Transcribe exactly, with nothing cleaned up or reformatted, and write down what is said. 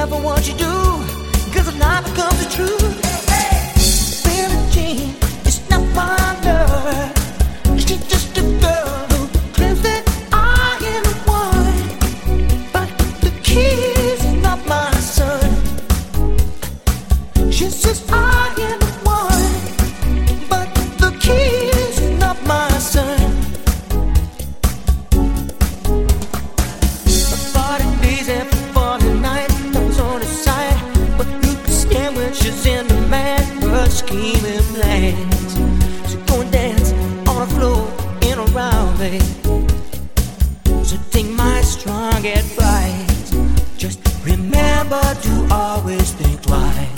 careful what you do, 'cause the night becomes the truth. Billie Jean is not my lover. She's just a girl who claims that I am the one. But the kid is not my son. She says I am the one, but the kid is not my son. forty days after forty nights, I was on her side, but you can stand when she's in the man, her scheming plans. So go and dance on the floor in a round, babe. So take my strong advice. Just remember to always think twice.